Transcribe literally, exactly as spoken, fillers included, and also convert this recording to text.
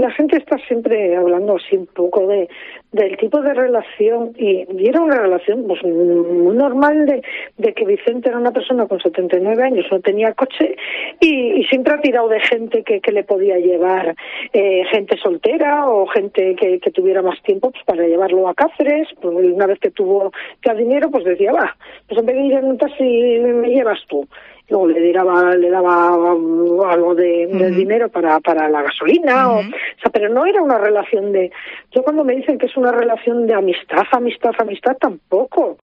la gente está siempre hablando así un poco de del tipo de relación, y, y era una relación pues muy normal de, de que Vicente era una persona con setenta y nueve años, no tenía coche y, y siempre ha tirado de gente que, que le podía llevar, eh, gente soltera o gente que, que tuviera más tiempo pues para llevarlo a Cáceres. Pues una vez que tuvo ya dinero, pues decía, va, pues en vez de ir en un taxi me llevas tú. Luego le daba, le daba um, algo de, uh-huh. de dinero para, para la gasolina, uh-huh. o, o sea, pero no era una relación de... Yo cuando me dicen que es una relación de amistad, amistad, amistad, tampoco.